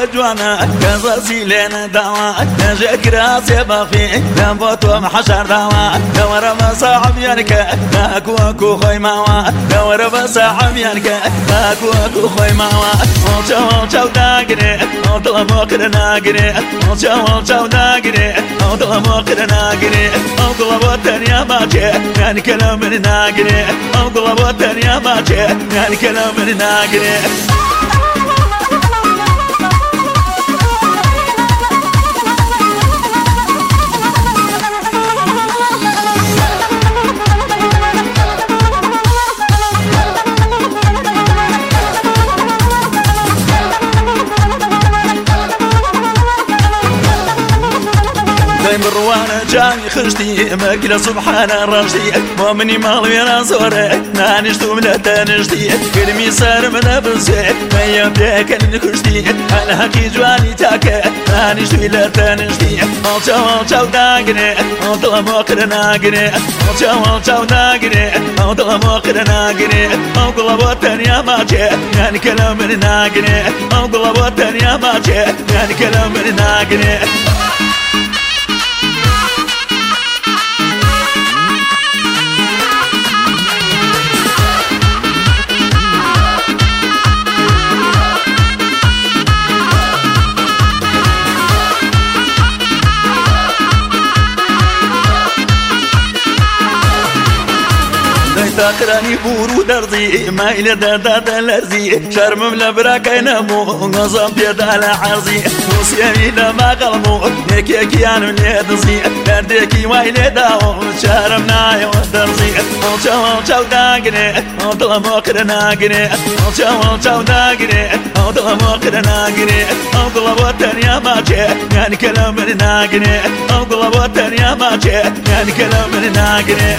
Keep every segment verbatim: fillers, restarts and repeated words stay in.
جوانا كزازي لنا دوا نجاك راسي بافي نبوتو محشر دوا دور بصاحب ينك ناكو اكو خوي ماوا دور بصاحب ينك ناكو اكو خوي ماوا وچو وچو داغري وطلب وقر ناغري وچو وچو داغري وطلب وقر ناغري وطلب وطنيا باجي يعني كلام ناغري وطلب وطنيا باجي يعني كلام ناغري مروانة جاي خشتي ماكلة سبحان الرشدي مؤمني مالوي رازوري نانشتو ملا تانشتي كلمي صار من أبنسي ما يبدأ كلمي خشتي أنا حكي جواني تاكي نانشتو ملا تانشتي ألتو ألتو داقني ألتو موقر ناقني ألتو ألتو داقني ألتو موقر ناقني ألتو بوطن يا ماجي يعني كلام ناقني ألتو بوطن يا ماجي يعني كلام ناقني تاقراني بورو درزي ما إلى درداد الأرزي شرم لبراك ينمو نظام بيدا على عرزي وسيامي لما قلمو نيكي كيانو ليدزي درديكي ما إلى داو شرم نايو درزي وشو وشو داقني وطلب وقر ناقني وشو وشو داقني وطلب وقر ناقني وطلب وطن يا ماجي يعني كلام ناقني وطلب وطن يا ماجي يعني كلام ناقني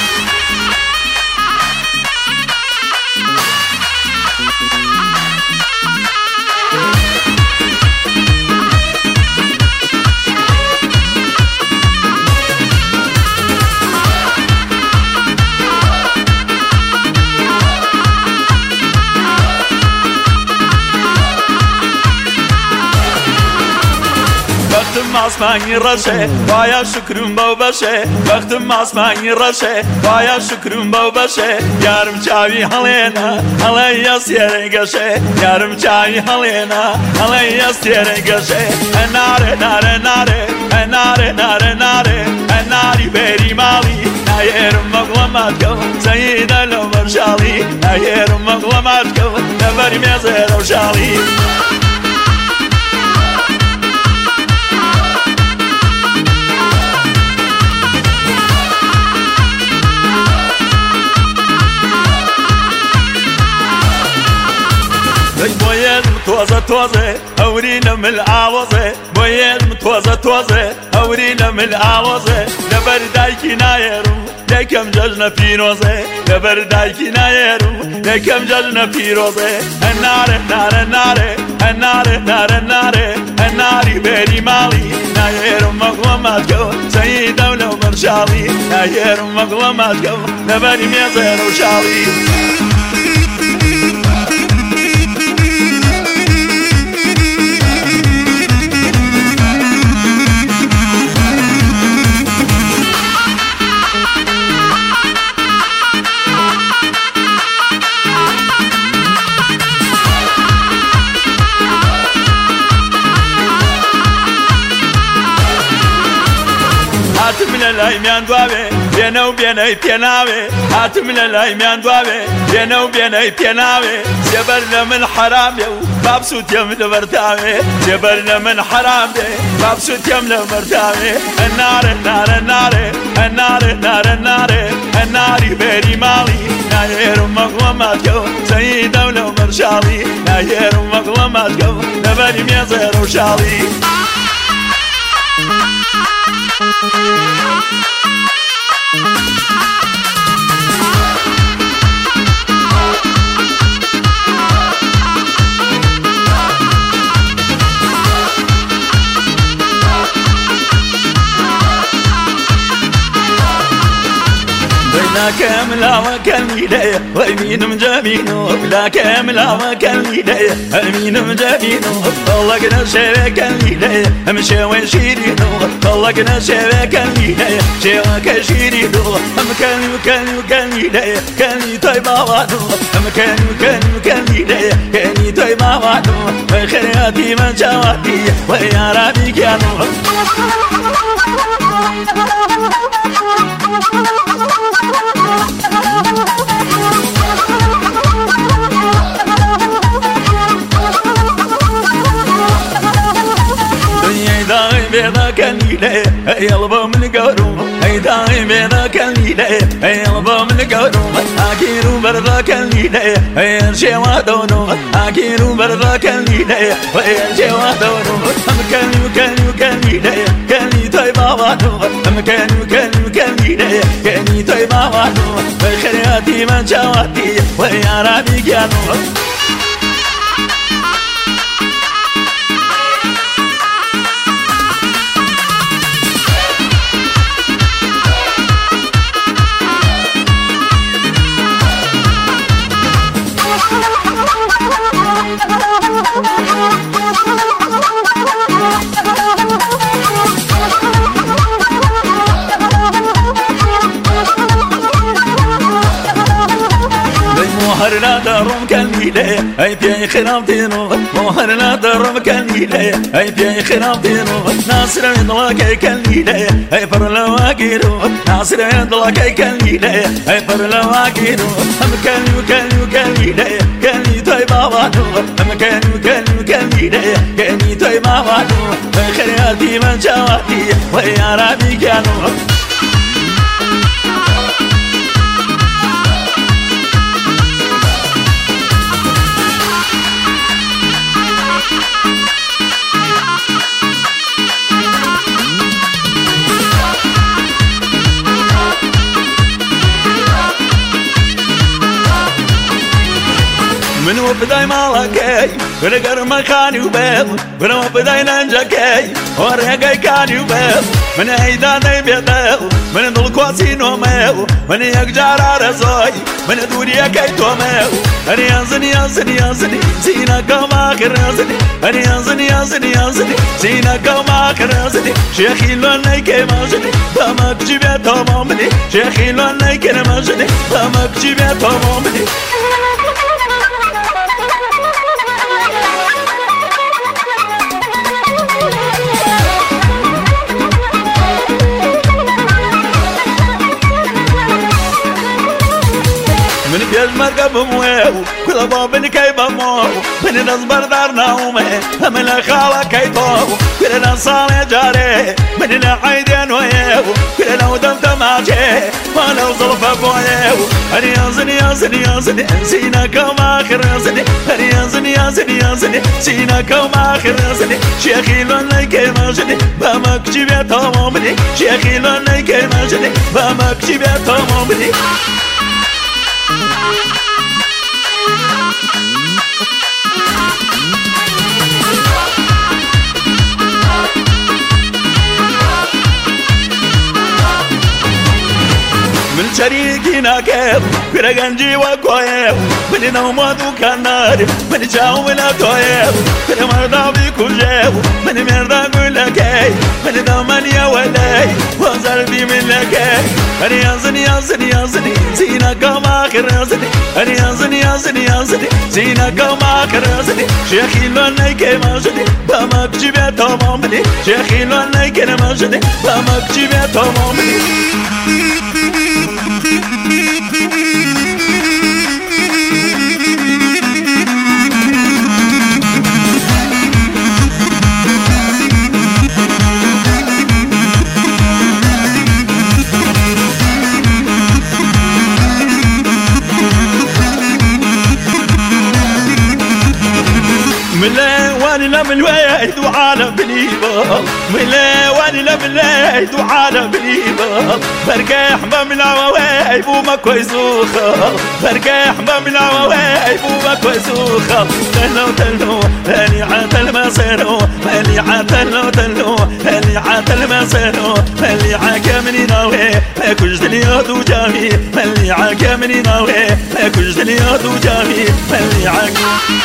بختم اسمانی رشه بایا شکرم باو بشه بختم اسمانی رشه بایا شکرم باو بشه یارم چاوی هلینا هلی سیره گشه یارم چاوی هلینا هلی سیره گشه ناره ناره ناره ناره ناره ناره ناری بری مالی نایرم مغلمات کو سید العمر شالی نایرم مغلمات کو نبری میزه رو شالی بويد متوزة توزة هورينا من العوزة بويد متوزة توزة هورينا من العوزة لبر دايكي نايرو لكم ججنا في روزة لبر دايكي نايرو لكم ججنا في روزة النار النار النار النار النار النار النار بيري مالي نايرو مغلماتكو سيد دولة مرشالي نايرو مغلماتكو لبري ميزير وشالي هاتم للايمان دوابي بينا وبينا بيناوي هاتم للايمان دوابي بينا وبينا بيناوي جبرنا من حرام يو مبسوط يم لمرتاوي جبرنا من حرام يو مبسوط يم لمرتاوي النار النار النار النار النار النار النار بيري مالي ناير مغلماتكو سيد دولة مرشالي ناير مغلماتكو نبني ميزير وشالي بلا كامل وكان لي ويمين مجابينو بلا كامل وكان لي امين مجابينو طلقنا شبكا لي مشى وشيرينو طلقنا شبكا لي شبكا شيرينو مكان مكان مكان لي كان لي طيب وادو مكان مكان مكان لي كان لي طيب وادو خيراتي من جواتي ويا ربي كانوا بيضا كان لي يلبا من قورو اي داعي بيضا كان لي يلبا من قورو اكيرو برضا كان لي يرشي وادونو اكيرو برضا كان لي ويرشي وادونو مكان مكان مكان لي كان لي طيب وادو مكان مكان مكان لي كان لي طيب وادو خيراتي من جواتي ويا ربي كانوا مهر لا درم كان لي اي بيا خراب دينو مهر لا درم كان لي اي بيا خراب دينو ناصر يضلك كان لي اي بر لواقيرو ناصر يضلك كان لي اي بر لواقيرو مكان مكان مكان لي كان لي طيب وادو مكان مكان مكان لي كان لي طيب وادو خيراتي من جواتي ويا ربي كانوا من وبداي مالكي ونقر مكاني وبيض من وبداي ننجكي ورقي كاني وبيض من هيدا بيض من دول كواسين وميو من يقجار رزوي من دوريا كيتو ميو أني ينزني ينزني ينزني سينا كما كرزني أني ينزني ينزني ينزني سينا كما كرزني شيخي لون نيكي ماجني دمك جيبه تمامني شيخي لون نيكي ماجني دمك جيبه تمامني من بيج مركب مويو كل باب كيف مو من نصبر دار نومه من الخالة كيفو كل نصال جاري من العيدين ويو كل لو دم تماشي وانا وظلف بويو أني ينزني ينزني ينزني سينا كما خرزني أني ينزني ينزني ينزني سينا كما خرزني شيخي لون ليكي ماجني بامك جيبه تمامني شيخي لون ليكي ماجني بامك جيبه تمامني من شريكنا كيف كرجنجي وكويف من نومات وكنار من جاو ولا كويف من مرضى بكل جاو من مرضى كل كي من دمن يا ولاي وزربي من لكي أنا ينزني ينزني ينزني سينا كما خرزني أنا ينزني ينزني ينزني سينا كما خرزني شيخي لون نيكي ماجني بامك جيبه تمامني شيخي لون نيكي ماجني بامك جيبه تمامني واني لم الويد وعالم بليبا ملا واني لم الويد وعالم بليبا بركاح بملا ووايب وما كويسوخا بركاح بملا ووايب وما كويسوخا تلو تلو هاني عاتل ما سيرو هاني عاتل تلو هاني عاتل ما سيرو هاني عاكمني ناوي كوجد اليود وجامي ملي عاك مني ناوي كوجد اليود وجامي ملي عاك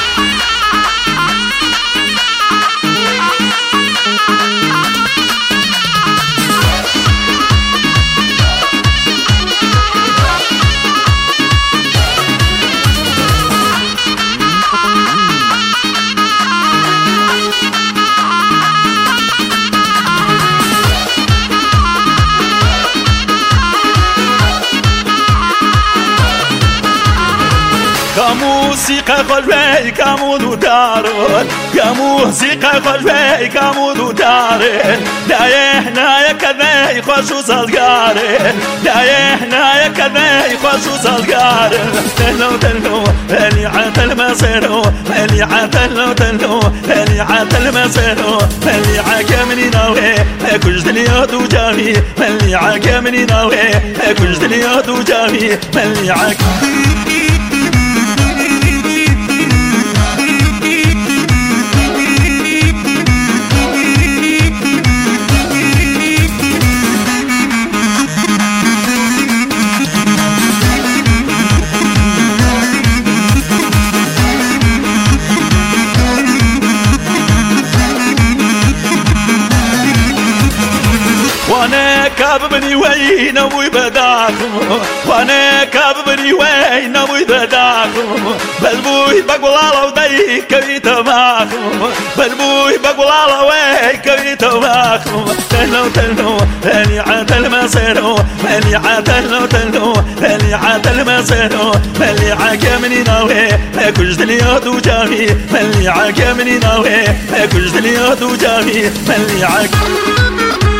كموسيقى خلوي كمودو دارون كموسيقى خلوي كمودو دارين دايحنا يا كذاي خوشو صدقارين دايحنا يا كذاي خوشو صدقارين تلو تلو اللي عاتل مسيرو اللي عاتل تلو اللي عاتل مسيرو اللي عاكمني ناوي كوجد اليود وجامي اللي عاكمني ناوي كوجد اليود وجامي اللي عاك وانا كاببني وين ابوي بداكم وانا كاببني وين ابوي بداكم بلبوي بقول الله ودي كبيت معكم بلبوي بقول الله وين كبيت معكم تلو تلو اللي عاتل مسيرو اللي عاتل تلو اللي عاتل مسيرو اللي عاكمني ناوي كوجد اليود وجامي اللي عاكمني ناوي كوجد اليود وجامي اللي عاك